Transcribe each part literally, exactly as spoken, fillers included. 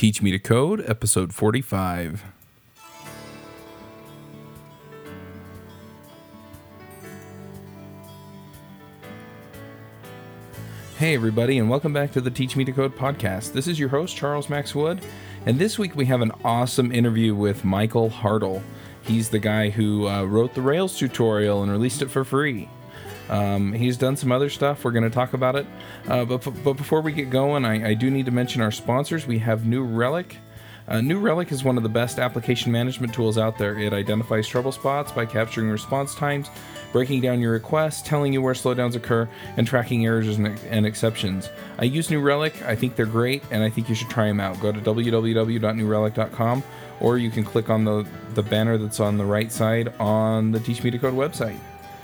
Teach Me to Code, episode forty-five. Hey everybody, and welcome back to the Teach Me to Code podcast. This is your host, Charles Max Wood, and this week we have an awesome interview with Michael Hartle. He's the guy who uh, wrote the Rails tutorial and released it for free. Um, he's done some other stuff. We're going to talk about it. Uh, but, but before we get going, I, I do need to mention our sponsors. We have New Relic. Uh, New Relic is one of the best application management tools out there. It identifies trouble spots by capturing response times, breaking down your requests, telling you where slowdowns occur, and tracking errors and, and exceptions. I use New Relic. I think they're great, and I think you should try them out. Go to w w w dot new relic dot com, or you can click on the, the banner that's on the right side on the Teach Me to Code website.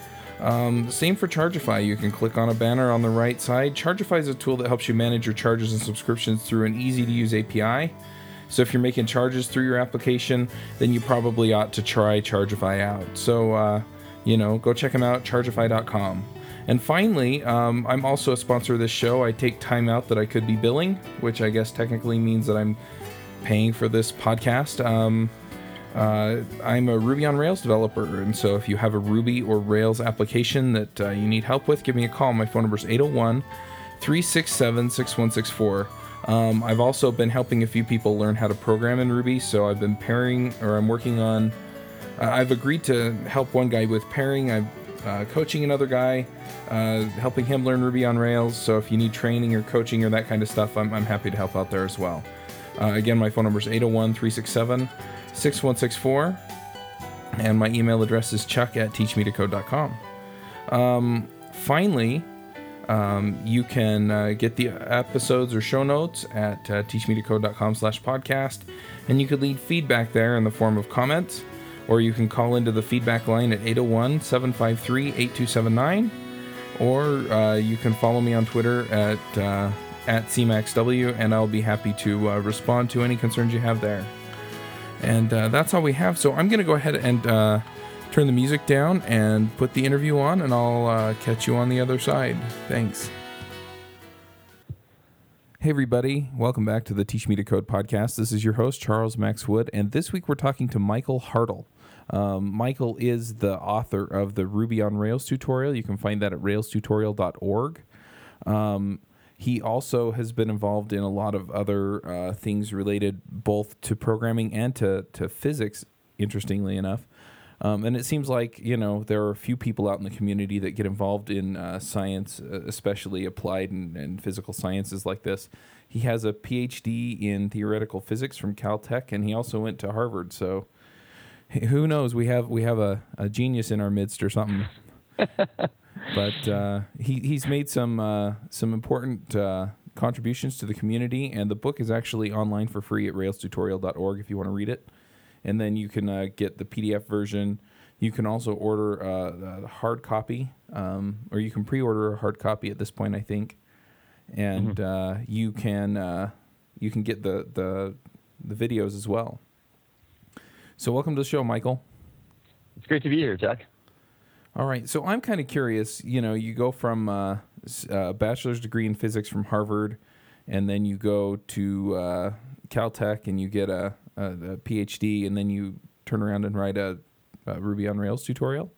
Um, same for Chargify. You can click on a banner on the right side. Chargify is a tool that helps you manage your charges and subscriptions through an easy-to-use A P I. So if you're making charges through your application, then you probably ought to try Chargify out. So, uh, you know, go check them out, chargify dot com. And finally, um, I'm also a sponsor of this show. I take time out that I could be billing, which I guess technically means that I'm paying for this podcast. Um, uh, I'm a Ruby on Rails developer, and so if you have a Ruby or Rails application that uh, you need help with, give me a call. My phone number is eight oh one, three six seven, six one six four. Um, I've also been helping a few people learn how to program in Ruby, so I've been pairing, or I'm working on, uh, I've agreed to help one guy with pairing. I'm uh, coaching another guy, uh, helping him learn Ruby on Rails, so if you need training or coaching or that kind of stuff, I'm, I'm happy to help out there as well. Uh, again, my phone number is eight oh one, three six seven, six one six four, and my email address is chuck at teach me to code dot com. Um, finally, Um, you can uh, get the episodes or show notes at uh, teach me to code dot com slash podcast, and you could leave feedback there in the form of comments, or you can call into the feedback line at eight oh one, seven five three, eight two seven nine, or uh, you can follow me on Twitter at uh, at C max W, and I'll be happy to uh, respond to any concerns you have there. And uh, that's all we have, so I'm going to go ahead and uh, turn the music down and put the interview on, and I'll uh, catch you on the other side. Thanks. Hey everybody, welcome back to the Teach Me to Code podcast. This is your host, Charles Max Wood, and this week we're talking to Michael Hartle. Um, Michael is the author of the Ruby on Rails tutorial. You can find that at rails tutorial dot org. Um, he also has been involved in a lot of other uh, things related both to programming and to, to physics, interestingly enough. Um, and it seems like, you know, there are a few people out in the community that get involved in uh, science, uh, especially applied and, and physical sciences like this. He has a P H D in theoretical physics from Caltech, and he also went to Harvard. So who knows? We have we have a, a genius in our midst or something. But uh, he he's made some uh, some important uh, contributions to the community, and the book is actually online for free at rails tutorial dot org if you want to read it. And then you can uh, get the P D F version. You can also order uh, a hard copy, um, or you can pre-order a hard copy at this point, I think. And mm-hmm. uh, you can uh, you can get the, the the videos as well. So welcome to the show, Michael. It's great to be here, Jack. All right. So I'm kind of curious. You know, you go from uh, a bachelor's degree in physics from Harvard, and then you go to uh, Caltech, and you get a Uh, a P H D, and then you turn around and write a, a Ruby on Rails tutorial?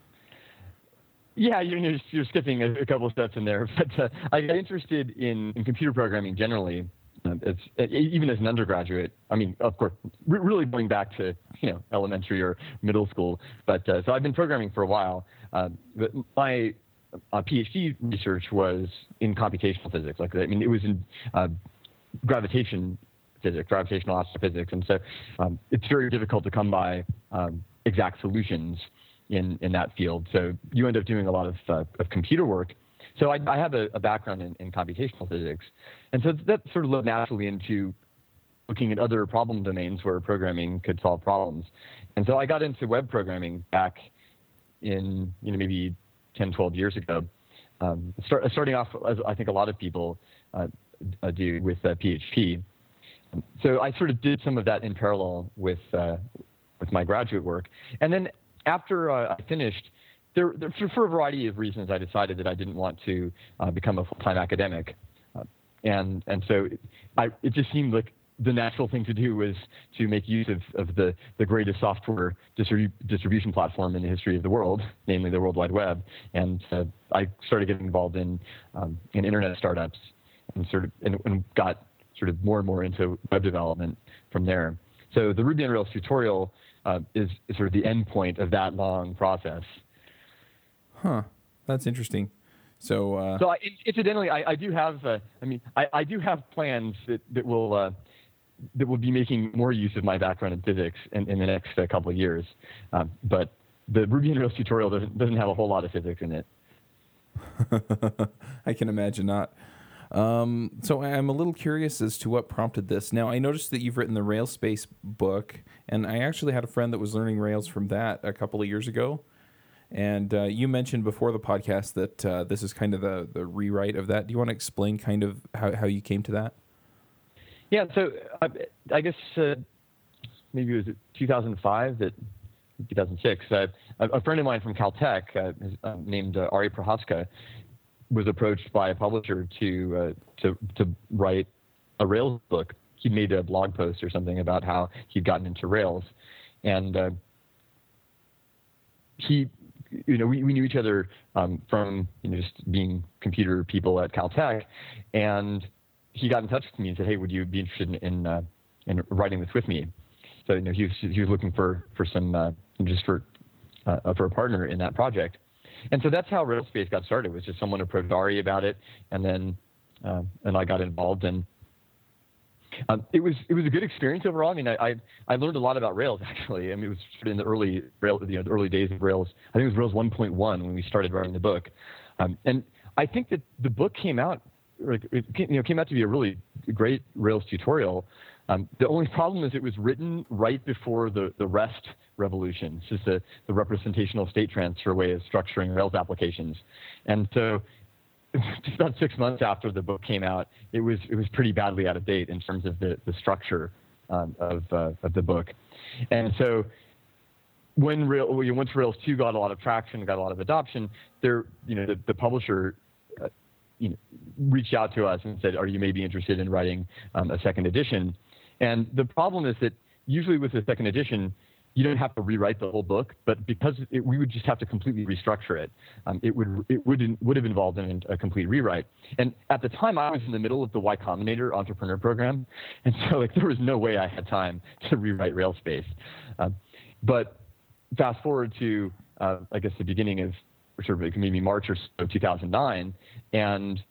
Yeah, you're, you're skipping a, a couple of steps in there, but uh, I got interested in, in computer programming generally. Uh, it's, even as an undergraduate, I mean, of course, re- really going back to you know elementary or middle school. But uh, so I've been programming for a while. Uh, but my uh, PhD research was in computational physics. Like I mean, it was in uh, gravitation physics, gravitational astrophysics, and so um, it's very difficult to come by um, exact solutions in, in that field. So you end up doing a lot of, uh, of computer work. So I, I have a, a background in, in computational physics, and so that sort of led naturally into looking at other problem domains where programming could solve problems. And so I got into web programming back in you know maybe ten, twelve years ago, um, start, starting off as I think a lot of people uh, do with uh, P H P. So I sort of did some of that in parallel with uh, with my graduate work, and then after uh, I finished, there, there, for a variety of reasons, I decided that I didn't want to uh, become a full-time academic, uh, and and so I, it just seemed like the natural thing to do was to make use of, of the, the greatest software distribu- distribution platform in the history of the world, namely the World Wide Web. And uh, I started getting involved in um, in internet startups and sort of and, and got sort of more and more into web development from there. So the Ruby on Rails tutorial uh, is, is sort of the end point of that long process. Huh. That's interesting. So, uh, so I, incidentally, I, I do have, uh, I mean, I, I do have plans that, that will, uh, that will be making more use of my background in physics in, in the next uh, couple of years. Um, but the Ruby on Rails tutorial doesn't, doesn't have a whole lot of physics in it. I can imagine not. Um, so I'm a little curious as to what prompted this. Now, I noticed that you've written the Railspace book, and I actually had a friend that was learning Rails from that a couple of years ago. And uh, you mentioned before the podcast that uh, this is kind of the, the rewrite of that. Do you want to explain kind of how, how you came to that? Yeah, so I, I guess uh, maybe it was two thousand five, that two thousand six. Uh, a, a friend of mine from Caltech uh, uh, named uh, Ari Prohaska was approached by a publisher to uh, to to write a Rails book. He made a blog post or something about how he'd gotten into Rails, and uh, he, you know, we, we knew each other um, from you know just being computer people at Caltech, and he got in touch with me and said, "Hey, would you be interested in in, uh, in writing this with me?" So you know he was he was looking for for some uh, just for uh, for a partner in that project. And so that's how Railspace got started. It was just someone approached Ari about it, and then uh, and I got involved. And um, it was it was a good experience overall. I mean, I, I I learned a lot about Rails actually. I mean, it was sort of in the early Rail, you know, the early days of Rails. I think it was Rails one point one when we started writing the book. Um, and I think that the book came out, like, it came, you know, came out to be a really great Rails tutorial. Um, the only problem is it was written right before the, the REST revolution. It's just the, the representational state transfer way of structuring Rails applications. And so just about six months after the book came out, it was it was pretty badly out of date in terms of the, the structure um, of, uh, of the book. And so when Rail, once Rails two got a lot of traction, got a lot of adoption, there, you know, the, the publisher uh, you know, reached out to us and said, "Are you maybe interested in writing um, a second edition?" And the problem is that usually with a second edition, you don't have to rewrite the whole book, but because it, we would just have to completely restructure it, um, it would it would would have involved in a complete rewrite. And at the time, I was in the middle of the Y Combinator entrepreneur program, and so like there was no way I had time to rewrite Railspace. Um, but fast forward to uh, I guess the beginning of sort of maybe March or so of two thousand nine, and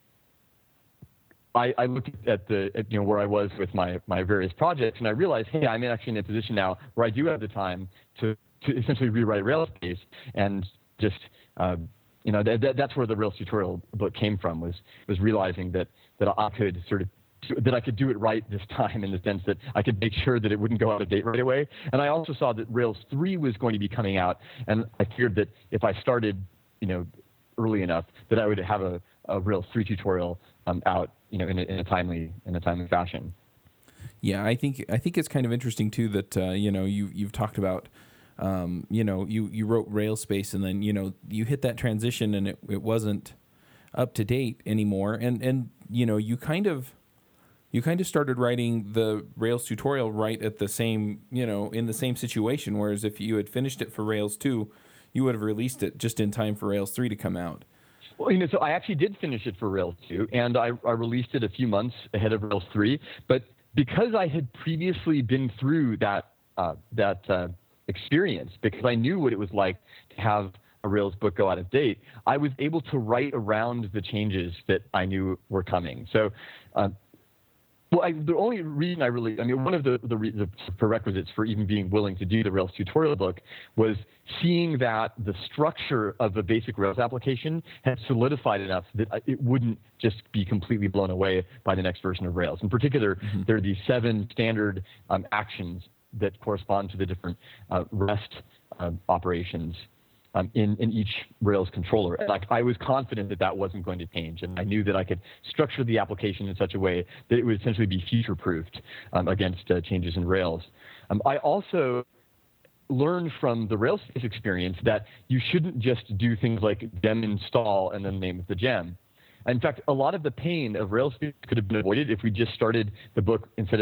I, I looked at the, at, you know, where I was with my, my various projects, and I realized, hey, I'm actually in a position now where I do have the time to, to essentially rewrite Railspace, and just, uh, you know, that, that, that's where the Rails tutorial book came from, was, was realizing that, that I could sort of, that I could do it right this time, in the sense that I could make sure that it wouldn't go out of date right away. And I also saw that Rails three was going to be coming out, and I feared that if I started, you know, early enough, that I would have a, a Rails three tutorial um, out, you know, in a, in a timely in a timely fashion. Yeah, I think I think it's kind of interesting too that uh, you know you you've talked about um, you know you you wrote Railspace, and then you know you hit that transition and it, it wasn't up to date anymore, and and you know you kind of you kind of started writing the Rails tutorial right at the same you know in the same situation, whereas if you had finished it for Rails two, you would have released it just in time for Rails three to come out. Well, you know, so I actually did finish it for Rails two, and I, I released it a few months ahead of Rails three. But because I had previously been through that uh, that uh, experience, because I knew what it was like to have a Rails book go out of date, I was able to write around the changes that I knew were coming. So, uh, well, I, the only reason I really, I mean, one of the, the, the prerequisites for even being willing to do the Rails tutorial book was seeing that the structure of a basic Rails application had solidified enough that it wouldn't just be completely blown away by the next version of Rails. In particular, mm-hmm. there are these seven standard um, actions that correspond to the different uh, REST uh, operations Um, in, in each Rails controller. Like, I was confident that that wasn't going to change, and I knew that I could structure the application in such a way that it would essentially be future-proofed um, against uh, changes in Rails. Um, I also learned from the Railspace experience that you shouldn't just do things like gem install and then name the gem. In fact, a lot of the pain of Railspace could have been avoided if we just started the book, instead of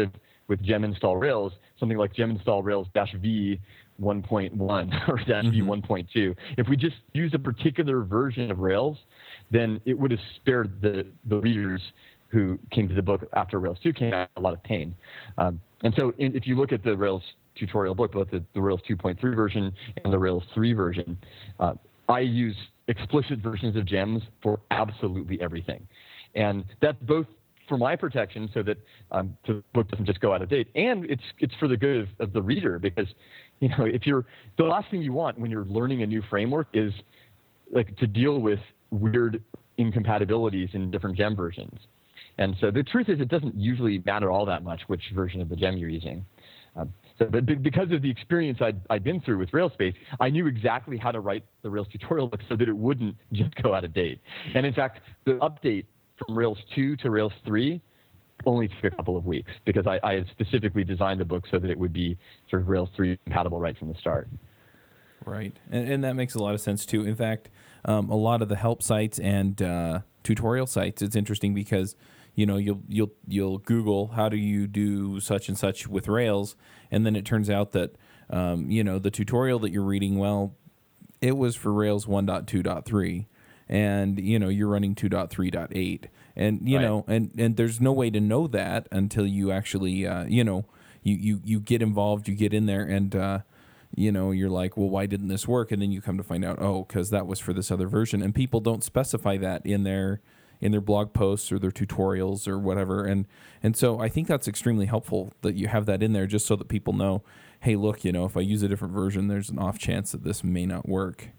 with gem install Rails, something like gem install Rails dash V one point one or dash V one point two. If we just use a particular version of Rails, then it would have spared the, the readers who came to the book after Rails two came out a lot of pain. Um, and so in, if you look at the Rails tutorial book, both the, the Rails two point three version and the Rails three version, uh, I use explicit versions of gems for absolutely everything. And that's both for my protection so that um, the book doesn't just go out of date, and it's it's for the good of, of the reader, because, you know, if you're, the last thing you want when you're learning a new framework is like to deal with weird incompatibilities in different gem versions. And so the truth is, it doesn't usually matter all that much which version of the gem you're using. Um, so, but because of the experience I'd, I'd been through with Railspace, I knew exactly how to write the Rails tutorial book so that it wouldn't just go out of date. And in fact, the update from Rails two to Rails three only took a couple of weeks, because I, I had specifically designed the book so that it would be sort of Rails three compatible right from the start. Right, and, and that makes a lot of sense too. In fact, um, a lot of the help sites and uh, tutorial sites, it's interesting because, you know, you'll you'll you'll Google how do you do such and such with Rails, and then it turns out that um, you know, the tutorial that you're reading, well, it was for Rails one point two point three, and you know, you're running two point three point eight, and you right. know, and and there's no way to know that until you actually uh, you know, you, you you get involved, you get in there, and uh, you know, you're like, well, why didn't this work? And then you come to find out, oh, because that was for this other version, and people don't specify that in their in their blog posts or their tutorials or whatever. And and so I think that's extremely helpful that you have that in there, just so that people know, hey, look, you know, if I use a different version, there's an off chance that this may not work.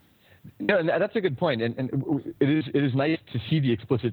No, and that's a good point. And, and it is it is nice to see the explicit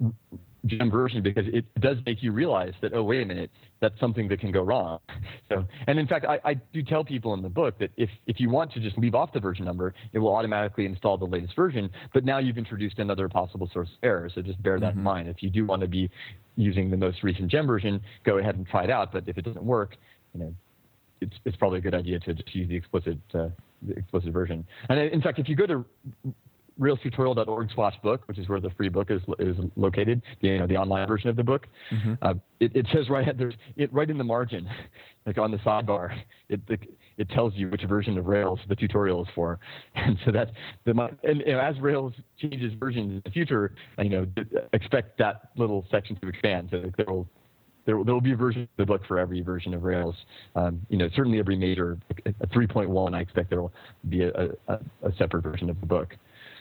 gem version, because it does make you realize that, oh, wait a minute, that's something that can go wrong. So, and in fact, I, I do tell people in the book that if, if you want to just leave off the version number, it will automatically install the latest version, but now you've introduced another possible source of error. So just bear that mm-hmm. in mind. If you do want to be using the most recent gem version, go ahead and try it out. But if it doesn't work, you know, it's, it's probably a good idea to just use the explicit, uh, the explicit version. And in fact, if you go to rails tutorial dot org slash book, which is where the free book is is located, the, you know, the online version of the book. Mm-hmm. Uh, it, it says right there's it right in the margin, like on the sidebar, it it, it tells you which version of Rails the tutorial is for, and so that the and you know, as Rails changes versions in the future, you know, expect that little section to expand. So there will there will, there will be a version of the book for every version of Rails. Um, you know, certainly every major, a three point one, I expect there will be a, a, a separate version of the book.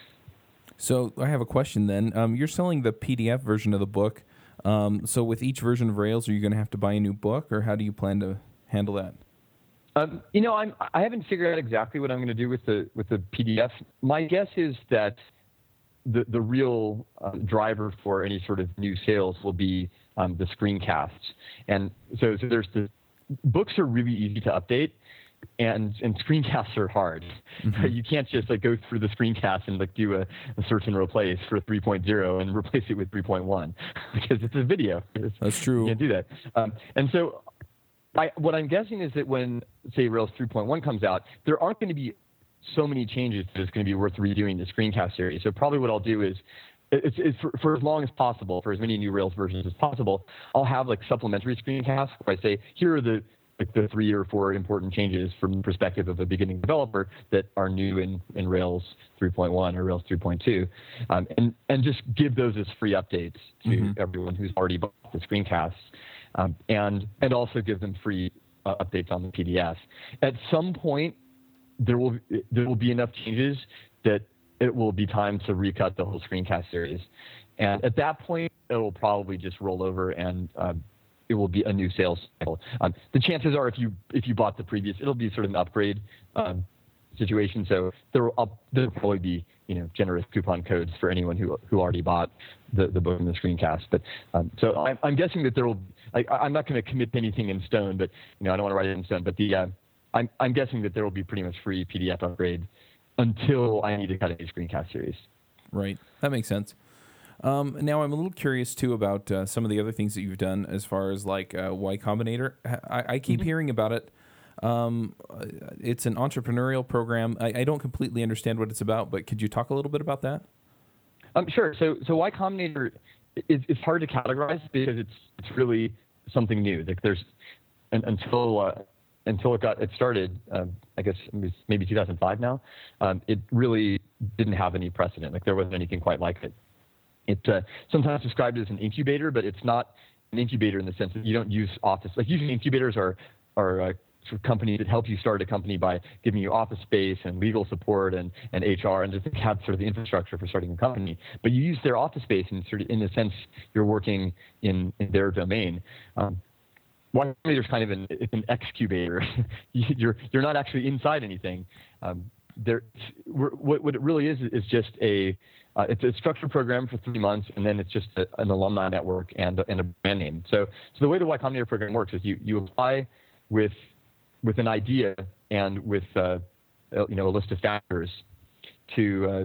So I have a question then. Um, you're selling the P D F version of the book. Um, so with each version of Rails, are you going to have to buy a new book, or how do you plan to handle that? Um, you know, I'm, I haven't figured out exactly what I'm going to do with the with the P D F. My guess is that the the real uh, driver for any sort of new sales will be um, the screencasts. And so, so there's the books are really easy to update. And and screencasts are hard. Mm-hmm. You can't just like go through the screencast and like do a, a search and replace for three point oh and replace it with three point one because it's a video. It's, That's true. You can't do that. Um, and so, I what I'm guessing is that when say Rails three point one comes out, there aren't going to be so many changes that it's going to be worth redoing the screencast series. So probably what I'll do is. It's, it's for, for as long as possible, for as many new Rails versions as possible, I'll have like supplementary screencasts where I say, here are the like the three or four important changes from the perspective of a beginning developer that are new in, in Rails three point one or Rails three point two, um, and, and just give those as free updates to mm-hmm. everyone who's already bought the screencasts, um, and, and also give them free uh, updates on the P D F. At some point, there will, there will be enough changes that it will be time to recut the whole screencast series. And at that point, it will probably just roll over and uh, it will be a new sales cycle. Um, the chances are, if you if you bought the previous, it'll be sort of an upgrade um, situation. So there will up, there will probably be you know generous coupon codes for anyone who who already bought the, the book and the screencast. But um, so I'm, I'm guessing that there will. I, I'm not going to commit anything in stone, but you know I don't want to write it in stone. But the uh, I'm I'm guessing that there will be pretty much free P D F upgrade until I need to cut a screencast series. Right, that makes sense. Um, now, I'm a little curious, too, about uh, some of the other things that you've done as far as, like, uh, Y Combinator. I, I keep mm-hmm. hearing about it. Um, it's an entrepreneurial program. I, I don't completely understand what it's about, but could you talk a little bit about that? Um, sure. So, so Y Combinator is, is hard to categorize because it's it's really something new. Like there's and, until uh, until it got it started, um, I guess maybe two thousand five now. Um, it really didn't have any precedent. Like there wasn't anything quite like it. It's uh, sometimes described as an incubator, but it's not an incubator in the sense that you don't use office. Like usually incubators are are uh, sort of companies that help you start a company by giving you office space and legal support and, and H R and just have sort of the infrastructure for starting a company. But you use their office space and sort of in a sense you're working in, in their domain. Um, Y Combinator is kind of an, it's an excubator. you're you're not actually inside anything. Um, there, what, what it really is is just a uh, it's a structured program for three months, and then it's just a, an alumni network and, and a brand name. So so the way the Y Combinator program works is you you apply with with an idea and with uh, you know a list of factors to uh, you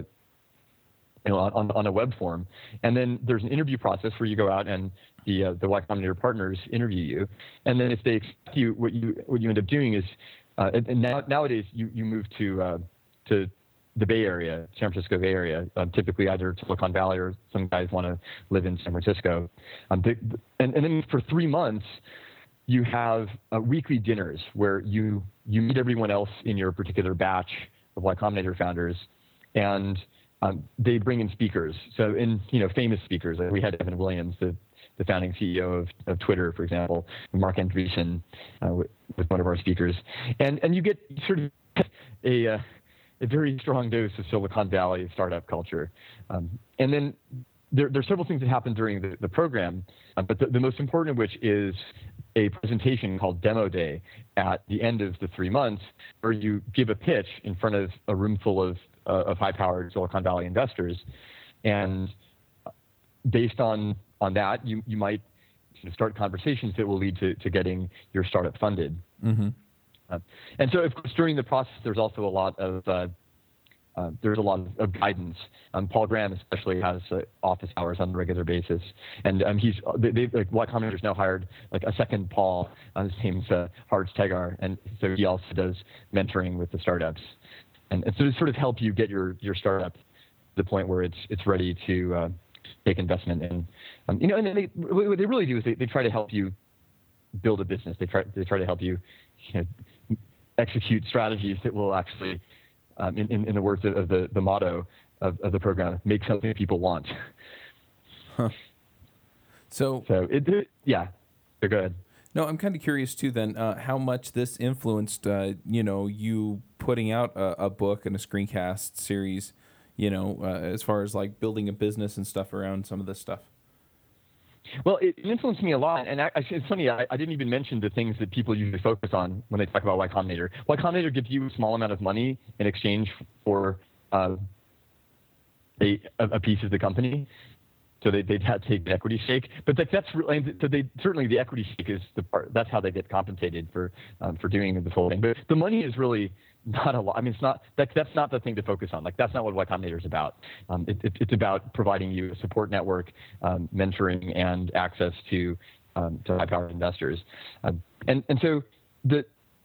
know on, on a web form, and then there's an interview process where you go out and the uh, the Y Combinator partners interview you, and then if they accept you, what you what you end up doing is uh, and, and now nowadays you you move to uh, to the Bay Area, San Francisco Bay Area, um, typically either Silicon Valley or some guys want to live in San Francisco, um, the, and and then for three months. You have uh, weekly dinners where you you meet everyone else in your particular batch of Y Combinator founders, and um, they bring in speakers. So in you know famous speakers, like we had Evan Williams, the, the founding C E O of, of Twitter, for example, Mark Andreessen uh, was one of our speakers, and and you get sort of a uh, a very strong dose of Silicon Valley startup culture, um, and then. There, there are several things that happen during the, the program, uh, but the, the most important of which is a presentation called Demo Day at the end of the three months, where you give a pitch in front of a room full of, uh, of high-powered Silicon Valley investors, and based on on that, you you might sort of start conversations that will lead to, to getting your startup funded. Mm-hmm. Uh, and so, of course, during the process, there's also a lot of uh, Uh, there's a lot of, of guidance. Um, Paul Graham especially has uh, office hours on a regular basis, and um, he's they, they like Y Combinator's now hired like a second Paul. Uh, his name's uh, Harj Tegar, and so he also does mentoring with the startups, and, and so to sort of help you get your your startup to the point where it's it's ready to uh, take investment. And um, you know, and they what they really do is they, they try to help you build a business. They try they try to help you, you know, execute strategies that will actually. Um, in, in, in the words of, of the, the motto of, of the program, make something people want. Huh. So, so it, it yeah, so go ahead. No, I'm kind of curious too. Then, uh, how much this influenced, uh, you know, you putting out a, a book and a screencast series, you know, uh, as far as like building a business and stuff around some of this stuff. Well, it influenced me a lot, and actually, it's funny. I, I didn't even mention the things that people usually focus on when they talk about Y Combinator. Y Combinator gives you a small amount of money in exchange for uh, a, a piece of the company, so they they'd have to take the equity stake. But that, that's really, so they certainly the equity stake is the part. That's how they get compensated for um, for doing the whole thing. But the money is really not a lot. I mean, it's not that that's not the thing to focus on. Like that's not what Y Combinator is about. Um, it, it, it's about providing you a support network, um, mentoring, and access to um, to high-powered investors. Um, and and so the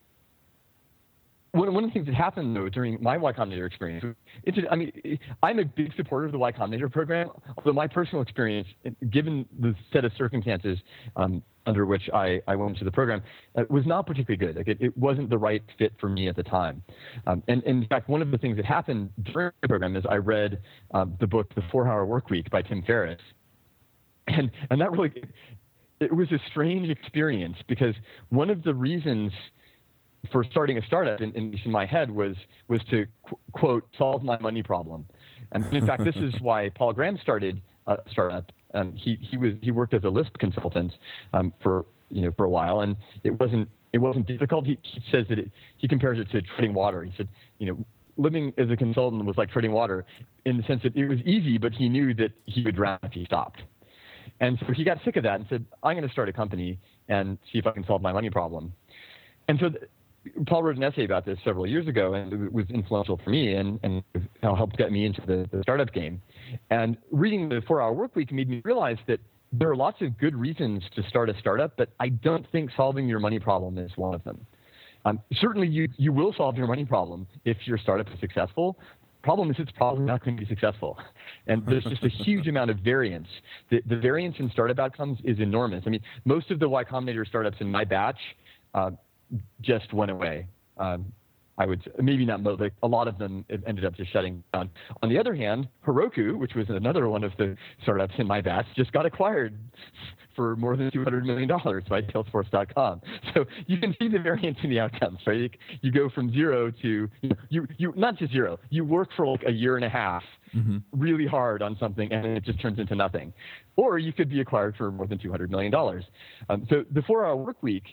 one one of the things that happened though during my Y Combinator experience, it's a, I mean, I'm a big supporter of the Y Combinator program. Although my personal experience, given the set of circumstances um, under which I, I went to the program, uh, was not particularly good. Like it, it wasn't the right fit for me at the time. Um, and, and in fact, one of the things that happened during the program is I read um, the book The four-Hour Workweek by Tim Ferriss, and and that really it was a strange experience because one of the reasons for starting a startup in, in, in my head was was to qu- quote solve my money problem, and in fact this is why Paul Graham started a startup. Um, he he was he worked as a Lisp consultant um, for you know for a while, and it wasn't it wasn't difficult. He, he says that it, he compares it to treading water. He said you know living as a consultant was like treading water in the sense that it was easy, but he knew that he would drown if he stopped. And so he got sick of that and said, I'm going to start a company and see if I can solve my money problem. And so th- Paul wrote an essay about this several years ago, and it was influential for me and, and helped get me into the, the startup game. And reading the four-Hour Workweek made me realize that there are lots of good reasons to start a startup, but I don't think solving your money problem is one of them. Um, certainly, you, you will solve your money problem if your startup is successful, problem is it's probably not going to be successful. And there's just a huge amount of variance. The, the variance in startup outcomes is enormous. I mean, most of the Y Combinator startups in my batch uh, just went away. Um, I would maybe not most, like a lot of them ended up just shutting down. On the other hand, Heroku, which was another one of the startups in my batch, just got acquired for more than two hundred million dollars by Salesforce dot com. So you can see the variance in the outcomes, right? You, you go from zero to, you, know, you, you not just zero, you work for like a year and a half mm-hmm. really hard on something and it just turns into nothing. Or you could be acquired for more than two hundred million dollars. Um, so the four-hour work week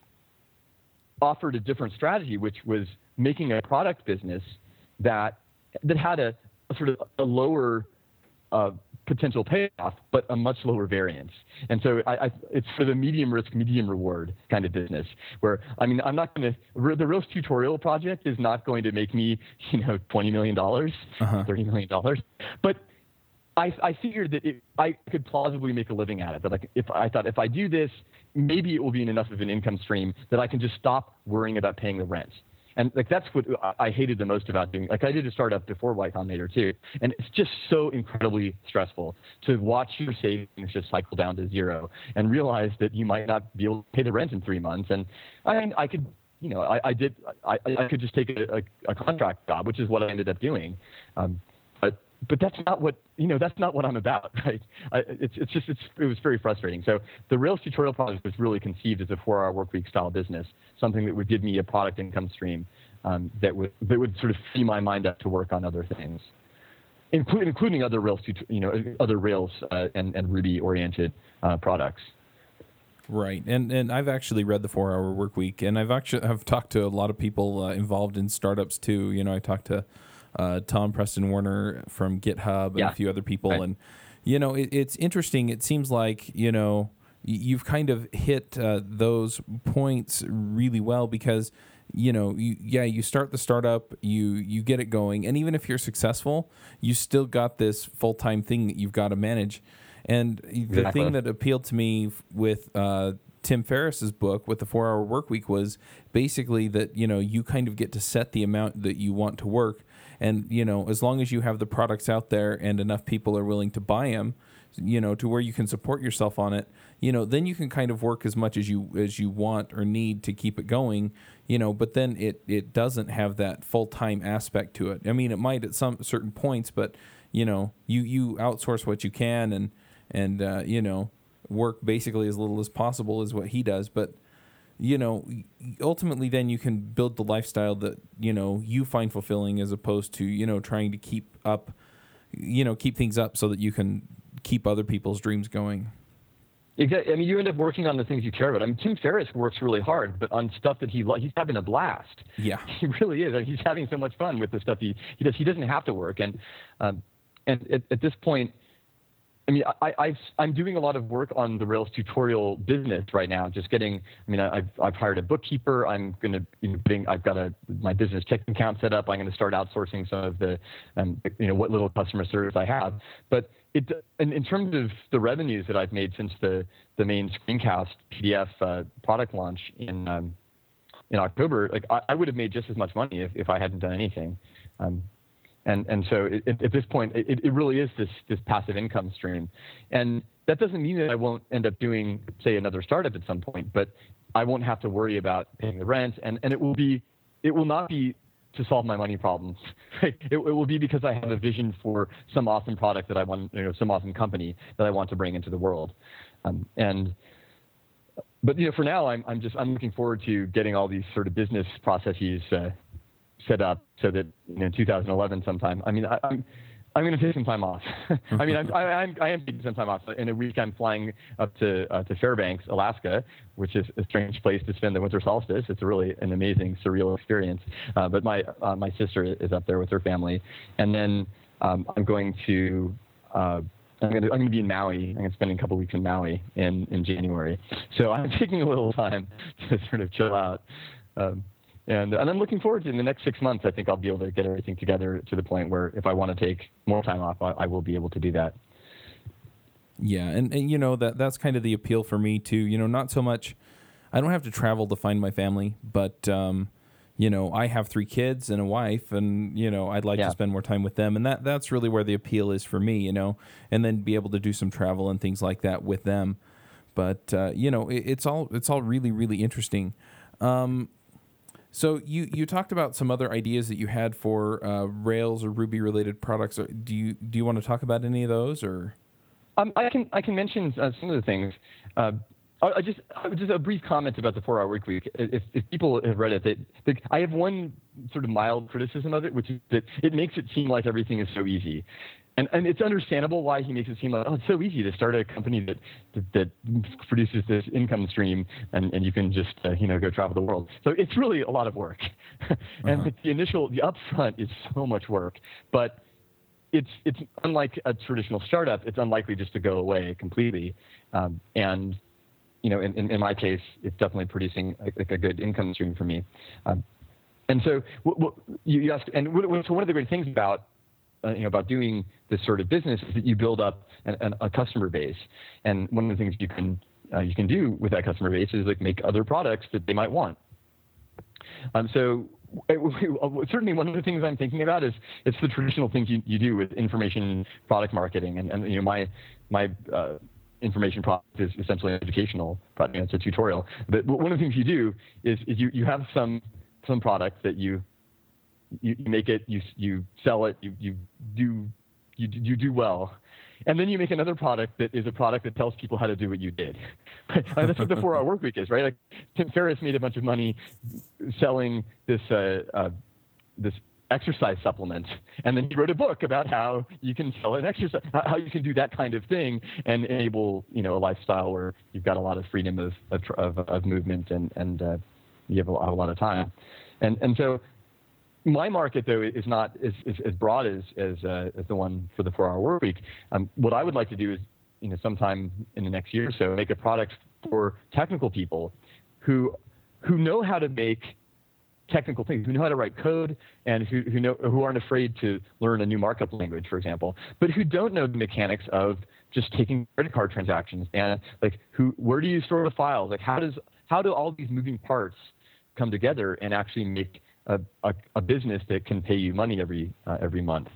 offered a different strategy, which was making a product business that that had a, a sort of a lower uh, potential payoff, but a much lower variance. And so I, I, it's for the medium risk, medium reward kind of business. Where I mean, I'm not going to. The Rails tutorial project is not going to make me, you know, twenty million dollars, uh-huh. thirty million dollars, but I, I figured that it, I could plausibly make a living at it. That like if I thought if I do this, maybe it will be enough of an income stream that I can just stop worrying about paying the rent. And like that's what I hated the most about doing. Like I did a startup before Y Combinator too, and it's just so incredibly stressful to watch your savings just cycle down to zero and realize that you might not be able to pay the rent in three months. And I, I could, you know, I, I did, I, I could just take a, a, a contract job, which is what I ended up doing. Um, but But that's not what you know. That's not what I'm about, right? I, it's it's just it's it was very frustrating. So the Rails tutorial project was really conceived as a four-hour workweek style business, something that would give me a product income stream um, that would that would sort of free my mind up to work on other things, including including other Rails, you know, other Rails uh, and and Ruby oriented uh, products. Right, and and I've actually read the Four Hour Work Week, and I've actually I've talked to a lot of people uh, involved in startups too. You know, I talked to Uh, Tom Preston Werner from GitHub and yeah. a few other people. Right. And, you know, it, it's interesting. It seems like, you know, y- you've kind of hit uh, those points really well because, you know, you, yeah, you start the startup, you, you get it going. And even if you're successful, you still got this full-time thing that you've got to manage. And the exactly. thing that appealed to me with uh, Tim Ferriss's book with the four-hour work week was basically that, you know, you kind of get to set the amount that you want to work. And, you know, as long as you have the products out there and enough people are willing to buy them, you know, to where you can support yourself on it, you know, then you can kind of work as much as you as you want or need to keep it going, you know, but then it, it doesn't have that full-time aspect to it. I mean, it might at some certain points, but, you know, you, you outsource what you can and, and uh, you know, work basically as little as possible is what he does. But, you know, ultimately then you can build the lifestyle that, you know, you find fulfilling as opposed to, you know, trying to keep up, you know, keep things up so that you can keep other people's dreams going. Exactly. I mean, you end up working on the things you care about. I mean, Tim Ferriss works really hard, but on stuff that he lo- he's having a blast. Yeah. He really is. I mean, he's having so much fun with the stuff he, he does. He doesn't have to work. And, um, and at, at this point, I mean, I, I've, I'm doing a lot of work on the Rails tutorial business right now. Just getting, I mean, I've, I've hired a bookkeeper. I'm going to, you know, putting, I've got a my business checking account set up. I'm going to start outsourcing some of the, um, you know, what little customer service I have. But it, in, in terms of the revenues that I've made since the the main Screencast P D F uh, product launch in um, in October, like I, I would have made just as much money if, if I hadn't done anything. Um, And and so it, it, at this point, it, it really is this this passive income stream, and that doesn't mean that I won't end up doing, say, another startup at some point. But I won't have to worry about paying the rent, and, and it will be it will not be to solve my money problems. It, it will be because I have a vision for some awesome product that I want, you know, some awesome company that I want to bring into the world, um, and. But you know, for now, I'm I'm just I'm looking forward to getting all these sort of business processes Uh, set up so that, you know, in two thousand eleven sometime, I mean, I, I'm, I'm going to take some time off. I mean, I'm, I, I'm, I am taking some time off. In a week, I'm flying up to, uh, to Fairbanks, Alaska, which is a strange place to spend the winter solstice. It's really an amazing, surreal experience. Uh, but my, uh, my sister is up there with her family. And then um, I'm going to, uh, I'm going to, I'm going to be in Maui. I'm going to spend a couple of weeks in Maui in, in January. So I'm taking a little time to sort of chill out. Um, And, and I'm looking forward to, in the next six months, I think I'll be able to get everything together to the point where if I want to take more time off, I, I will be able to do that. Yeah, and, and, you know, that that's kind of the appeal for me, too. You know, not so much, I don't have to travel to find my family, but, um, you know, I have three kids and a wife, and, you know, I'd like Yeah. to spend more time with them. And that that's really where the appeal is for me, you know, and then be able to do some travel and things like that with them. But, uh, you know, it, it's all it's all really, really interesting. Um, so you, you talked about some other ideas that you had for uh, Rails or Ruby related products. Do you do you want to talk about any of those, or? Um, I can I can mention uh, some of the things. Uh, I, I just I, just a brief comment about the four-hour work week. If, if people have read it, they, they, I have one sort of mild criticism of it, which is that it makes it seem like everything is so easy. And, and it's understandable why he makes it seem like, oh, it's so easy to start a company that that, that produces this income stream, and, and you can just uh, you know go travel the world. So it's really a lot of work, and uh-huh. the initial the upfront is so much work, but it's it's unlike a traditional startup. It's unlikely just to go away completely, um, and you know, in, in, in my case, it's definitely producing a, like a good income stream for me. Um, and so, what, what, you, you asked, and what, so one of the great things about uh, you know about doing this sort of business is that you build up an, an, a customer base. And one of the things you can uh, you can do with that customer base is like make other products that they might want. Um, so. Certainly, one of the things I'm thinking about is it's the traditional things you, you do with information product marketing, and, and you know my my uh, information product is essentially an educational product. It's a tutorial. But one of the things you do is, is you, you have some some product that you you make it, you you sell it, you you do you you do well. And then you make another product that is a product that tells people how to do what you did. That's what the four-hour work week is, right? Like Tim Ferriss made a bunch of money selling this uh, uh, this exercise supplement, and then he wrote a book about how you can sell an exercise, how you can do that kind of thing and enable you know a lifestyle where you've got a lot of freedom of of, of movement and and uh, you have a, a lot of time, and and so. My market, though, is not as, as, as broad as as, uh, as the one for the four-hour work week. Um, what I would like to do is, you know, sometime in the next year or so, make a product for technical people who who know how to make technical things, who know how to write code, and who who know who aren't afraid to learn a new markup language, for example, but who don't know the mechanics of just taking credit card transactions and like who where do you store the files? Like how does how do all these moving parts come together and actually make A, a, a business that can pay you money every uh, every month.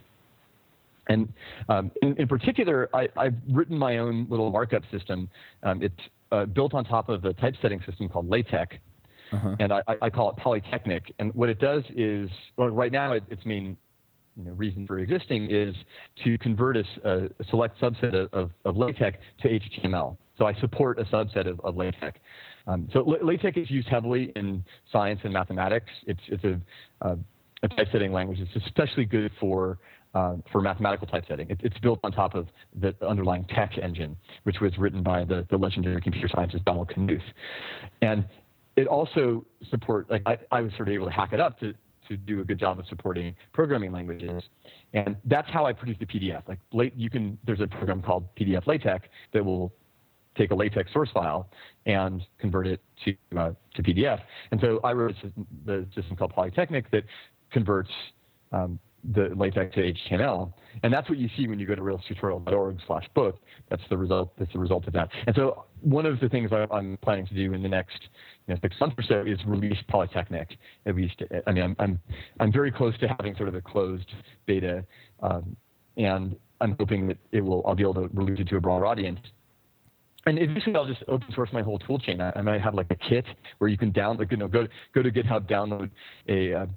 And um, in, in particular, I, I've written my own little markup system. Um, it's uh, built on top of a typesetting system called LaTeX, uh-huh. and I, I call it Polytechnic. And what it does is, well, right now it, its main you know, reason for existing is to convert a, a select subset of, of, of LaTeX to H T M L. So I support a subset of, of LaTeX. Um, so LaTeX is used heavily in science and mathematics. It's it's a, uh, a typesetting language. It's especially good for uh, for mathematical typesetting. It, it's built on top of the underlying TeX engine, which was written by the, the legendary computer scientist Donald Knuth. And it also supports. Like I, I was sort of able to hack it up to to do a good job of supporting programming languages, and that's how I produce the P D F. Like late, you can. There's a program called P D F LaTeX that will take a LaTeX source file and convert it to uh, to P D F. And so I wrote a system, the system called Polytechnic that converts um, the LaTeX to H T M L, and that's what you see when you go to rails tutorial dot org slash book. That's the result. That's the result of that. And so one of the things I, I'm planning to do in the next you know, six months or so is release Polytechnic. At least, I mean, I'm I'm I'm very close to having sort of a closed beta, um, and I'm hoping that it will. I'll be able to release it to a broader audience. And eventually, I'll just open source my whole tool chain. I, I might have like a kit where you can download, you know, go go to GitHub, download a uh,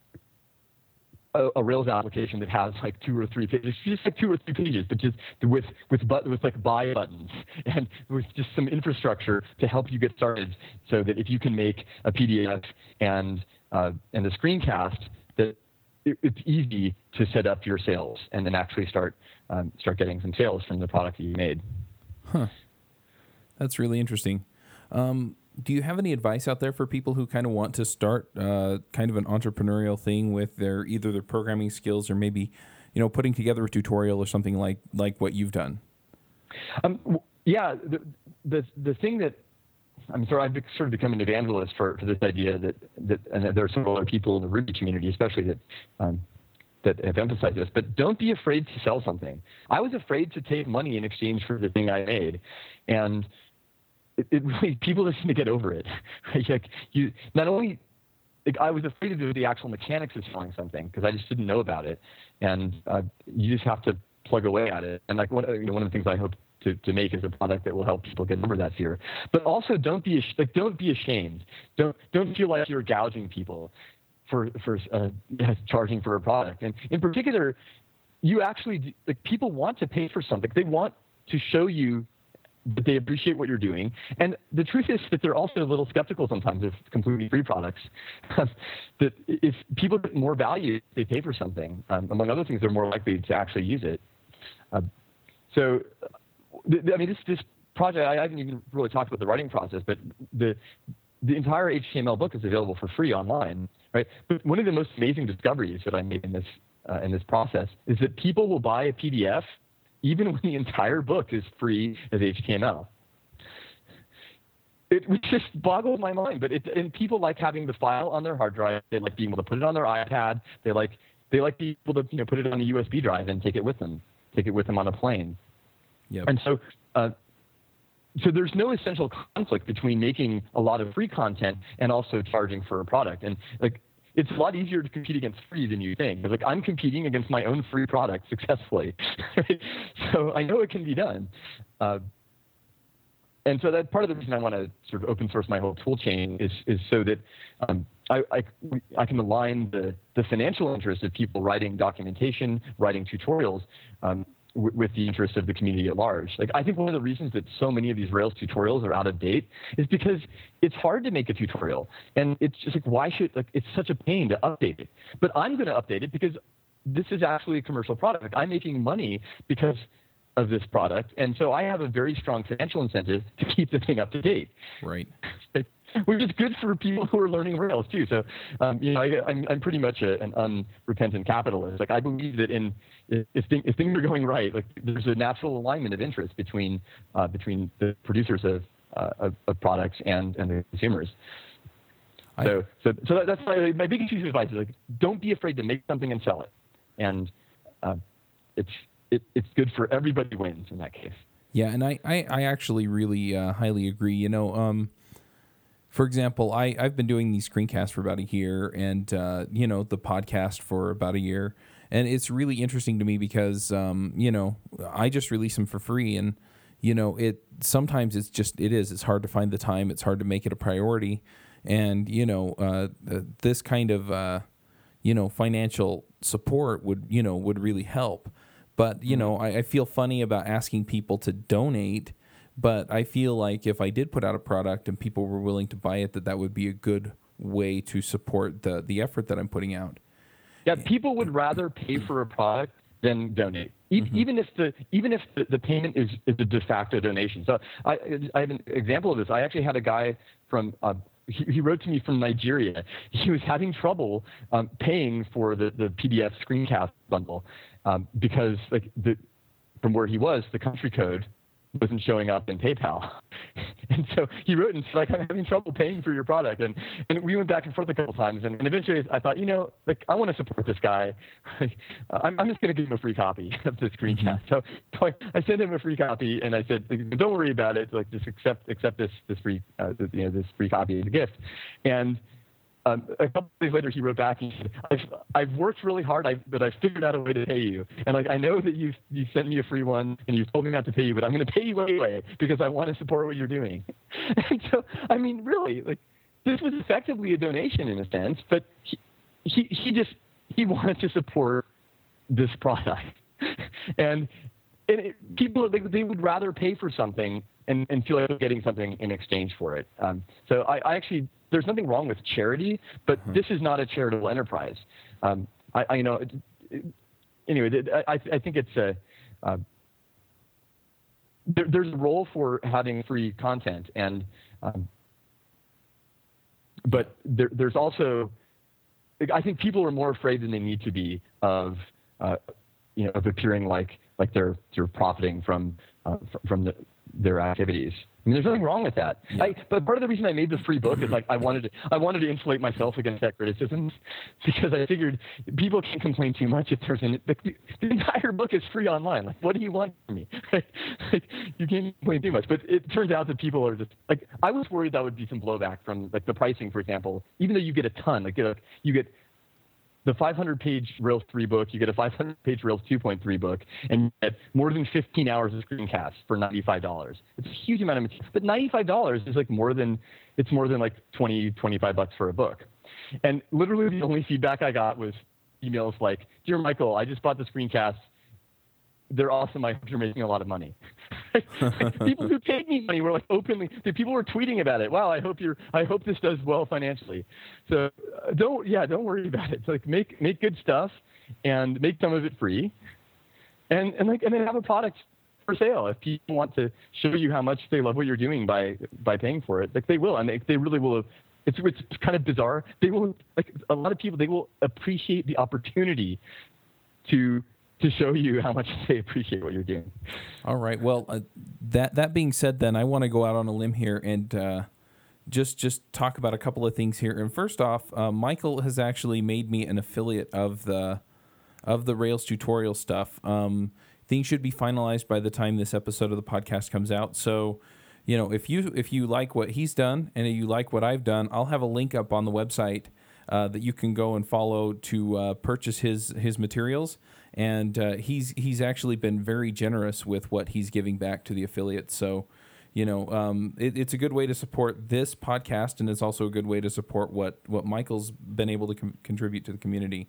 a, a Rails application that has like two or three pages, just like two or three pages, but just with with but, with like buy buttons and with just some infrastructure to help you get started, so that if you can make a P D F and uh, and a screencast, that it, it's easy to set up your sales and then actually start um, start getting some sales from the product that you made. Huh. That's really interesting. Um, do you have any advice out there for people who kind of want to start uh, kind of an entrepreneurial thing with their either their programming skills or maybe, you know, putting together a tutorial or something like like what you've done? Um, yeah, the, the the thing that I'm sorry, I've sort of become an evangelist for, for this idea that that and that there are some other people in the Ruby community, especially that. Um, that have emphasized this, but don't be afraid to sell something. I was afraid to take money in exchange for the thing I made. And it, it really, people just need to get over it. Right? Like you, not only like, I was afraid to do the actual mechanics of selling something because I just didn't know about it. And uh, you just have to plug away at it. And like one, you know, one of the things I hope to, to make is a product that will help people get over that fear. But also don't be like don't be ashamed. Don't don't feel like you're gouging people for for uh, charging for a product. And in particular, you actually like people want to pay for something. They want to show you that they appreciate what you're doing. And the truth is that they're also a little skeptical sometimes of completely free products. That if people get more value, they pay for something. Um, among other things, they're more likely to actually use it. Uh, so, th- I mean, this this project, I haven't even really talked about the writing process, but the the entire H T M L book is available for free online, right? But one of the most amazing discoveries that I made in this uh, in this process is that people will buy a P D F even when the entire book is free as H T M L. It just boggles my mind, but it, and people like having the file on their hard drive. They like being able to put it on their iPad. They like they like being able to you know put it on a U S B drive and take it with them, take it with them on a plane. Yep. And so, uh, so there's no essential conflict between making a lot of free content and also charging for a product. And like, it's a lot easier to compete against free than you think. Like I'm competing against my own free product successfully. So I know it can be done. Uh, and so that part of the reason I want to sort of open source my whole tool chain is, is so that um, I, I, I can align the, the financial interests of people writing documentation, writing tutorials, um, with the interest of the community at large. Like I think one of the reasons that so many of these Rails tutorials are out of date is because it's hard to make a tutorial. And it's just like, why should, like, it's such a pain to update it. But I'm going to update it because this is actually a commercial product. Like, I'm making money because of this product. And so I have a very strong financial incentive to keep the thing up to date. Right. Which is good for people who are learning Rails too. So, um, you know, I, I'm, I'm pretty much a, an unrepentant capitalist. Like I believe that in if, thing, if things are going right, like there's a natural alignment of interest between uh, between the producers of, uh, of of products and and the consumers. I, so, so, so that, that's my my biggest piece of advice is like don't be afraid to make something and sell it, and uh, it's it, it's good for everybody wins in that case. Yeah, and I I, I actually really uh, highly agree. You know. Um, For example, I, I've been doing these screencasts for about a year and, uh, you know, the podcast for about a year. And it's really interesting to me because, um, you know, I just release them for free. And, you know, it sometimes it's just, it is, it's hard to find the time. It's hard to make it a priority. And, you know, uh, this kind of, uh, you know, financial support would, you know, would really help. But, you know, I, I feel funny about asking people to donate. But I feel like if I did put out a product and people were willing to buy it, that that would be a good way to support the the effort that I'm putting out. Yeah, people would rather pay for a product than donate, e- mm-hmm. even if the even if the, the payment is, is a de facto donation. So I, I have an example of this. I actually had a guy from uh, he, he wrote to me from Nigeria. He was having trouble um, paying for the, the P D F screencast bundle um, because like the from where he was, the country code wasn't showing up in PayPal. And so he wrote and said, like, I'm having trouble paying for your product. And, and we went back and forth a couple times. And, and eventually I thought, you know, like, I want to support this guy. I'm, I'm just going to give him a free copy of the screencast. So, so I, I sent him a free copy and I said, don't worry about it. Like, just accept, accept this, this free, uh, you know, this free copy as a gift. And Um, a couple of days later, he wrote back and he said, I've, I've worked really hard, I, but I've figured out a way to pay you. And like, I know that you you sent me a free one and you told me not to pay you, but I'm going to pay you anyway because I want to support what you're doing. And so, I mean, really, like, this was effectively a donation in a sense, but he, he, he just, he wanted to support this product. and and it, people, they, they would rather pay for something and, and feel like they're getting something in exchange for it. Um, so I, I actually... There's nothing wrong with charity, but mm-hmm. this is not a charitable enterprise. Um, I, I, you know, it, it, anyway, it, I, I think it's a, uh, there, there's a role for having free content, and um, but there, there's also, I think people are more afraid than they need to be of, uh, you know, of appearing like like they're they're profiting from uh, from the their activities. I mean, there's nothing wrong with that. Yeah. I, but part of the reason I made the free book is like I wanted to I wanted to insulate myself against that criticism, because I figured people can't complain too much if there's an the, the entire book is free online. Like, what do you want from me? Like, like, you can't complain too much. But it turns out that people are just like, I was worried that would be some blowback from like the pricing, for example. Even though you get a ton, like you get, you get the five hundred page Rails three book, you get a five hundred page Rails two point three book, and you get more than fifteen hours of screencasts for ninety-five dollars. It's a huge amount of material, but ninety-five dollars is like more than, it's more than like twenty, twenty-five bucks for a book. And literally the only feedback I got was emails like, "Dear Michael, I just bought the screencasts. They're awesome. I hope you're making a lot of money." People who paid me money were like openly, people were tweeting about it. "Wow, I hope you're, I hope this does well financially." So uh, don't, yeah, don't worry about it. It's like make, make good stuff and make some of it free, and, and like, and then have a product for sale. If people want to show you how much they love what you're doing by, by paying for it, like they will, and they, they really will. It's, it's kind of bizarre. They will, like a lot of people, they will appreciate the opportunity to, to show you how much they appreciate what you're doing. All right. Well, uh, that that being said, then I want to go out on a limb here and uh, just just talk about a couple of things here. And first off, uh, Michael has actually made me an affiliate of the of the Rails tutorial stuff. Um, things should be finalized by the time this episode of the podcast comes out. So, you know, if you if you like what he's done and you like what I've done, I'll have a link up on the website uh, that you can go and follow to uh, purchase his his materials. And uh, he's he's actually been very generous with what he's giving back to the affiliates. So, you know, um, it, it's a good way to support this podcast, and it's also a good way to support what, what Michael's been able to com- contribute to the community.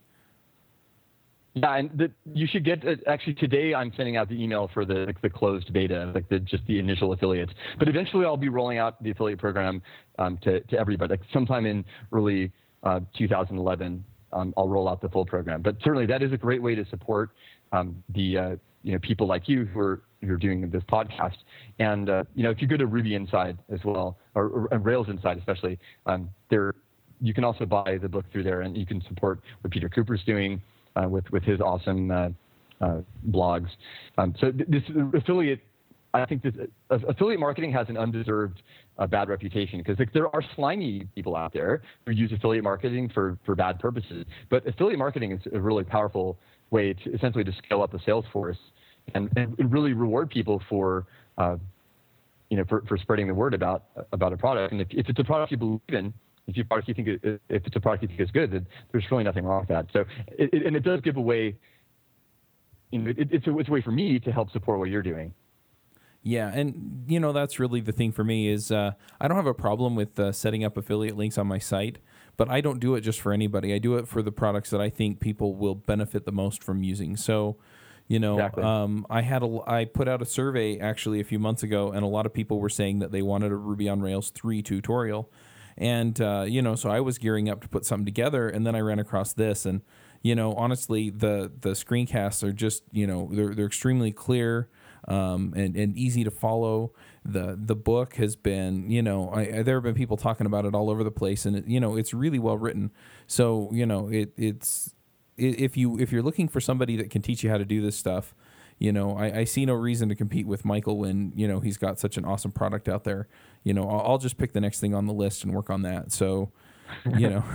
Yeah, and the, you should get uh, actually today. I'm sending out the email for the like, the closed beta, like the just the initial affiliates. But eventually, I'll be rolling out the affiliate program um, to to everybody. Like sometime in early uh, two thousand eleven. Um, I'll roll out the full program. But certainly that is a great way to support um, the uh, you know people like you who are who are doing this podcast. And uh, you know if you go to Ruby Inside as well, or, or Rails Inside especially, um, there you can also buy the book through there, and you can support what Peter Cooper's doing uh, with with his awesome uh, uh, blogs. Um, so th- this affiliate. I think this uh, affiliate marketing has an undeserved uh, bad reputation because like, there are slimy people out there who use affiliate marketing for, for bad purposes. But affiliate marketing is a really powerful way to essentially to scale up a sales force and, and really reward people for, uh, you know, for, for spreading the word about about a product. And if, if it's a product you believe in, if you product you think it, if it's a product you think is good, then there's really nothing wrong with that. So it, it, and it does give away. You know, it, it's a it's a way for me to help support what you're doing. Yeah, and you know that's really the thing for me is uh, I don't have a problem with uh, setting up affiliate links on my site, but I don't do it just for anybody. I do it for the products that I think people will benefit the most from using. So, you know, exactly. um, I had a I put out a survey actually a few months ago, and a lot of people were saying that they wanted a Ruby on Rails three tutorial, and uh, you know, so I was gearing up to put something together, and then I ran across this, and you know, honestly, the the screencasts are just you know they're they're extremely clear. Um, and, and easy to follow. The the book has been, you know, I, I, there have been people talking about it all over the place, and it, you know, it's really well written. So you know, it it's it, if you if you're looking for somebody that can teach you how to do this stuff, you know, I, I see no reason to compete with Michael when you know he's got such an awesome product out there. You know, I'll, I'll just pick the next thing on the list and work on that. So, you know.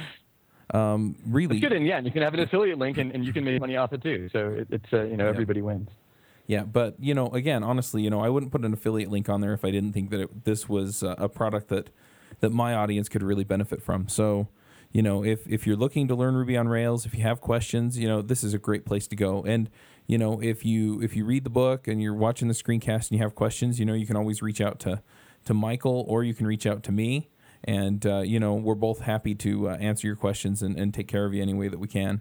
Um, really it's good, and yeah, and you can have an affiliate link, and, and you can make money off it too. So it, it's uh, you know everybody yeah. wins. Yeah, but, you know, again, honestly, you know, I wouldn't put an affiliate link on there if I didn't think that it, this was uh, a product that, that my audience could really benefit from. So, you know, if, if you're looking to learn Ruby on Rails, if you have questions, you know, this is a great place to go. And, you know, if you if you read the book and you're watching the screencast and you have questions, you know, you can always reach out to, to Michael or you can reach out to me. And, uh, you know, we're both happy to uh, answer your questions and, and take care of you any way that we can.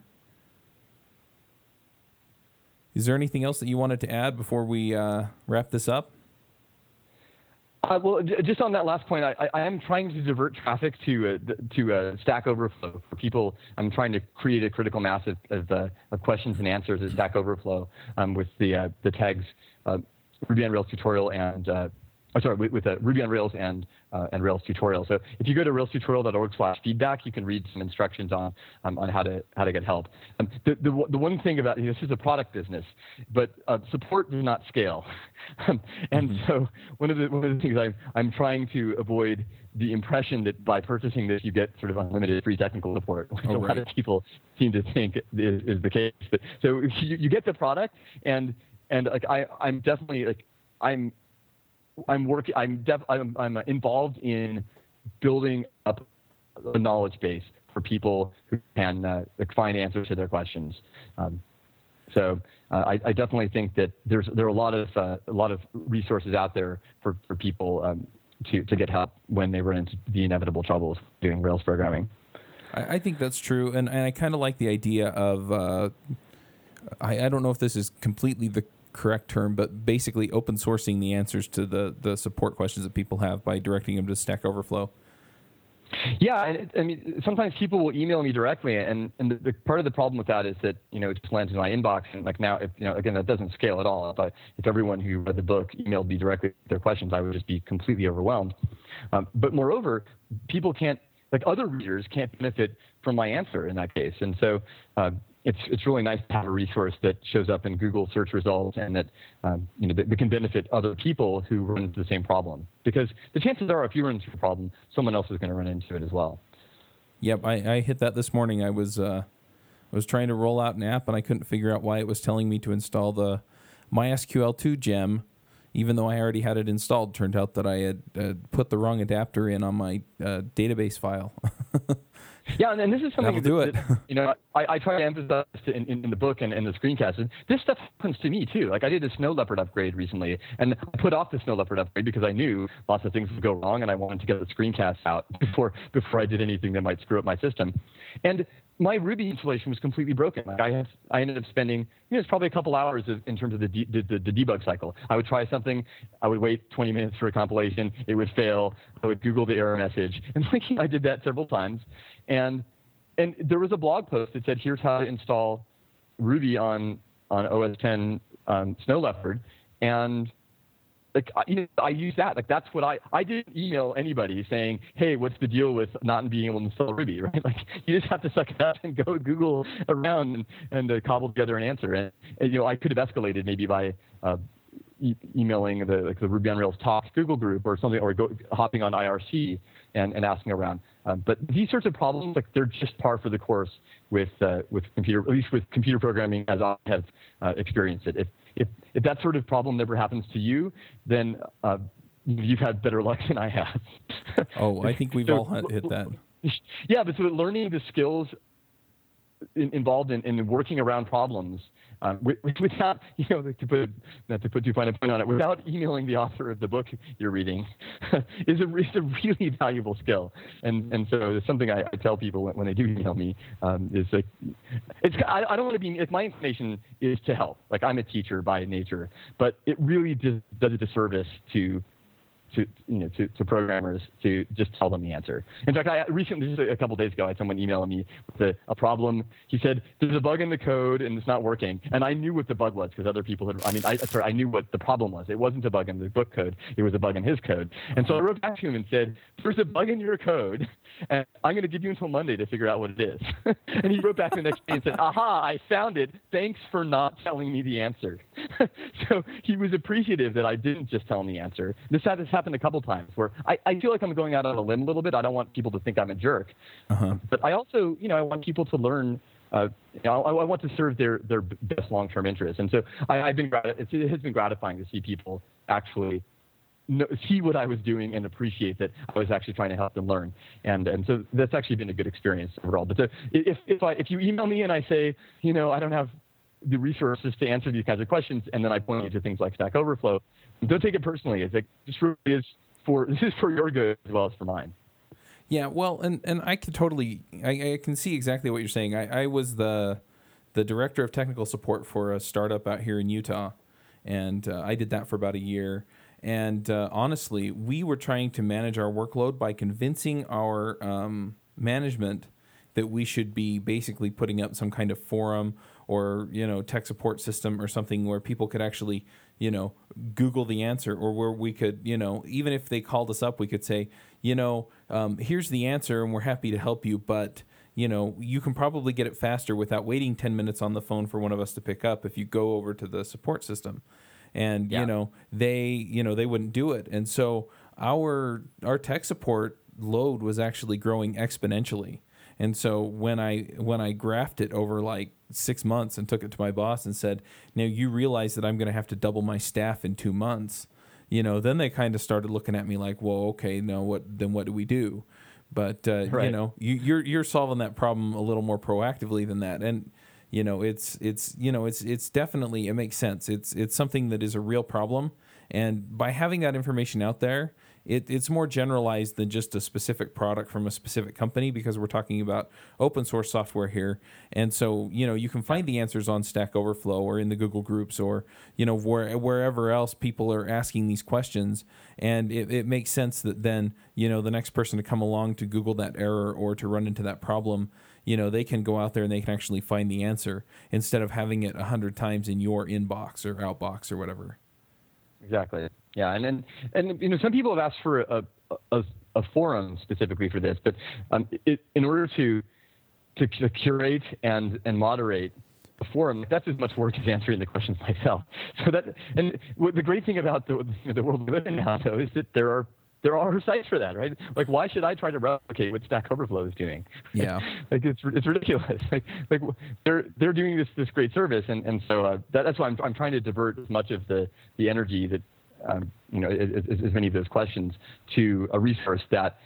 Is there anything else that you wanted to add before we uh, wrap this up? Uh, well, j- just on that last point, I, I am trying to divert traffic to uh, to uh, Stack Overflow for people. I'm trying to create a critical mass of of, uh, of questions and answers at Stack Overflow um, with the uh, the tags uh, Ruby on Rails tutorial and uh, oh, sorry, with, with uh, Ruby on Rails and uh, and Rails tutorial. So if you go to rails tutorial dot org slash feedback, you can read some instructions on um, on how to how to get help. Um, the, the the one thing about this is a product business, but uh, support does not scale, um, and mm-hmm. so one of the one of the things I'm I'm trying to avoid the impression that by purchasing this you get sort of unlimited free technical support, which oh, a right. lot of people seem to think is, is the case. But, so you, you get the product, and and like I I'm definitely like I'm I'm working I'm def, I'm I'm involved in building up a knowledge base for people who can uh, find answers to their questions. Um, so uh, I, I definitely think that there's there are a lot of uh, a lot of resources out there for for people. Um, To, to get help when they run into the inevitable troubles doing Rails programming. I, I think that's true, and, and I kind of like the idea of, uh, I, I don't know if this is completely the correct term, but basically open sourcing the answers to the, the support questions that people have by directing them to Stack Overflow. Yeah, and it, I mean, sometimes people will email me directly, and, and the, the part of the problem with that is that, you know, it just lands in my inbox, and like now, if, you know, again, that doesn't scale at all. If, I, if everyone who read the book emailed me directly their questions, I would just be completely overwhelmed. Um, but moreover, people can't, like other readers can't benefit from my answer in that case, and so uh, it's it's really nice to have a resource that shows up in Google search results and that um, you know that, that can benefit other people who run into the same problem. Because the chances are, if you run into a problem, someone else is going to run into it as well. Yep, I, I hit that this morning. I was uh, I was trying to roll out an app and I couldn't figure out why it was telling me to install the MySQL two gem, even though I already had it installed. Turned out that I had uh, put the wrong adapter in on my uh, database file. Yeah, and, and this is something that, do it. that, you know, I, I try to emphasize in, in, in the book and, and the screencast. This stuff happens to me too. Like I did a Snow Leopard upgrade recently, and I put off the Snow Leopard upgrade because I knew lots of things would go wrong, and I wanted to get the screencast out before before I did anything that might screw up my system. And my Ruby installation was completely broken. Like I had, I ended up spending, you know, it's probably a couple hours of, in terms of the, de- the, the the debug cycle. I would try something, I would wait twenty minutes for a compilation, it would fail, I would Google the error message, and like I did that several times, and and there was a blog post that said, here's how to install Ruby on on O S ten um, Snow Leopard, and like I, you know, I used that. Like that's what I I didn't email anybody saying, hey, what's the deal with not being able to install Ruby, right? Like you just have to suck it up and go Google around and and uh, cobble together an answer. And, and you know, I could have escalated maybe by uh, e- emailing the like the Ruby on Rails Talks Google group or something, or go, hopping on I R C and, and asking around. Um, but these sorts of problems, like they're just par for the course with uh, with computer, at least with computer programming as I have uh, experienced it. If, if if that sort of problem never happens to you, then uh, you've had better luck than I have. Oh, I think we've so, all hit that. Yeah, but so learning the skills in, involved in, in working around problems um, without, you know, to put not to put too fine a point on it, without emailing the author of the book you're reading, is a is a really valuable skill. And and so it's something I, I tell people when, when they do email me um, is like, it's I, I don't want to be. If my inclination is to help, like I'm a teacher by nature, but it really does, does a disservice to. To you know, to, to programmers to just tell them the answer. In fact, I recently, just a couple of days ago, I had someone emailing me with a, a problem. He said, "There's a bug in the code and it's not working." And I knew what the bug was because other people had. I mean, I sorry, I knew what the problem was. It wasn't a bug in the book code; it was a bug in his code. And so I wrote back to him and said, "There's a bug in your code, and I'm going to give you until Monday to figure out what it is." And he wrote back the next day and said, "Aha, I found it. Thanks for not telling me the answer." So he was appreciative that I didn't just tell him the answer. This had this happened a couple times where I, I feel like I'm going out on a limb a little bit. I don't want people to think I'm a jerk, uh-huh. But I also, you know, I want people to learn. Uh, you know, I, I want to serve their their best long-term interests, and so I, I've been grat- it has been gratifying to see people actually know, see what I was doing and appreciate that I was actually trying to help them learn, and and so that's actually been a good experience overall. But to, if if I if you email me and I say, you know, I don't have the resources to answer these kinds of questions, and then I point you to things like Stack Overflow, don't take it personally. It's like this really is for this is for your good as well as for mine. Yeah, well, and, and I can totally I, I can see exactly what you're saying. I, I was the the director of technical support for a startup out here in Utah, and uh, I did that for about a year. And uh, honestly, we were trying to manage our workload by convincing our um, management that we should be basically putting up some kind of forum or, you know, tech support system or something where people could actually you know, Google the answer, or where we could, you know, even if they called us up, we could say, you know, um, here's the answer and we're happy to help you, but you know, you can probably get it faster without waiting ten minutes on the phone for one of us to pick up if you go over to the support system. And, yeah. you know, they, you know, they wouldn't do it. And so our, our tech support load was actually growing exponentially. And so when I, when I graphed it over like six months and took it to my boss and said, now you realize that I'm going to have to double my staff in two months, you know, then they kind of started looking at me like, well, okay, no, what, then what do we do? But uh, right. you know, you, you're you're solving that problem a little more proactively than that, and you know, it's it's you know, it's it's definitely, it makes sense. It's it's something that is a real problem, and by having that information out there, it, it's more generalized than just a specific product from a specific company, because we're talking about open source software here, and so you know, you can find the answers on Stack Overflow or in the Google groups, or you know, where, wherever else people are asking these questions. And it, it makes sense that then, you know, the next person to come along to Google that error or to run into that problem, you know, they can go out there and they can actually find the answer instead of having it a hundred times in your inbox or outbox or whatever. Exactly. Yeah. And then, and, you know, some people have asked for a, a, a forum specifically for this, but um, it, in order to, to, to curate and, and moderate a forum, that's as much work as answering the questions myself. So that, and what the great thing about the, the world we live in now, though, is that there are there are sites for that, right? Like, why should I try to replicate what Stack Overflow is doing? Yeah, like it's it's ridiculous. Like like they're they're doing this this great service, and and so uh, that, that's why I'm I'm trying to divert as much of the the energy that um, you know as, as many of those questions to a resource that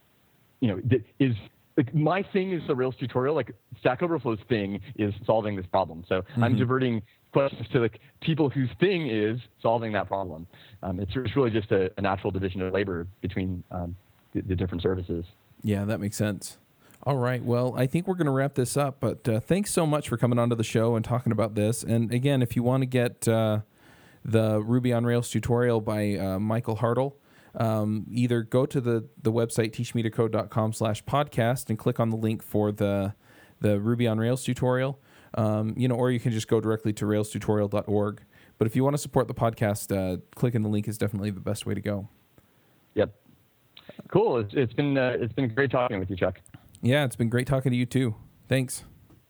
you know that is. Like my thing is the Rails tutorial. Like Stack Overflow's thing is solving this problem. So mm-hmm. I'm diverting questions to like people whose thing is solving that problem. Um, it's, it's really just a, a natural division of labor between um, the, the different services. Yeah, that makes sense. All right. Well, I think we're going to wrap this up. But uh, thanks so much for coming onto the show and talking about this. And again, if you want to get uh, the Ruby on Rails tutorial by uh, Michael Hartle, Um, either go to the, the website teach me to code dot com slash podcast and click on the link for the the Ruby on Rails tutorial, um, you know, or you can just go directly to rails tutorial dot org. But if you want to support the podcast, uh, clicking the link is definitely the best way to go. Yep. Cool. It's, it's been uh, it's been great talking with you, Chuck. Yeah, it's been great talking to you too. Thanks.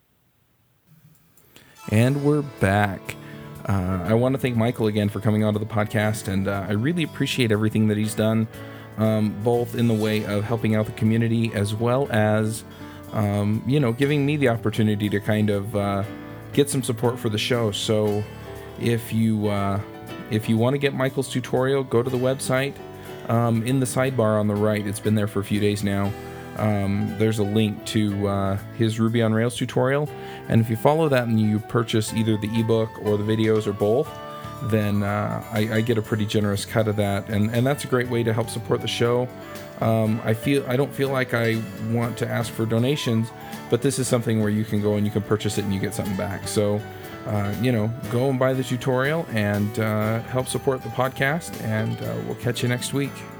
And we're back. Uh, I want to thank Michael again for coming onto the podcast, and uh, I really appreciate everything that he's done, um, both in the way of helping out the community as well as, um, you know, giving me the opportunity to kind of uh, get some support for the show. So if you uh, if you want to get Michael's tutorial, go to the website. Um, in the sidebar on the right, it's been there for a few days now. Um, there's a link to uh, his Ruby on Rails tutorial, and if you follow that and you purchase either the ebook or the videos or both, then uh, I, I get a pretty generous cut of that, and, and that's a great way to help support the show. Um, I feel I don't feel like I want to ask for donations, but this is something where you can go and you can purchase it and you get something back. So, uh, you know, go and buy the tutorial and uh, help support the podcast, and uh, we'll catch you next week.